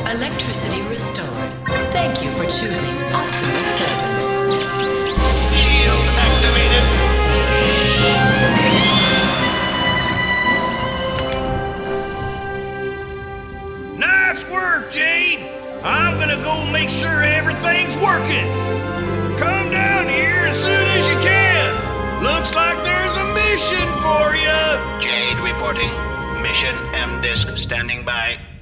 Electricity restored. Thank you for choosing Optimal Service. Shield activated. Nice work, Jade. I'm gonna go make sure everything's working. Come down here as soon as you can. Looks like there's a mission for you. Jade reporting. Mission M-Disc standing by.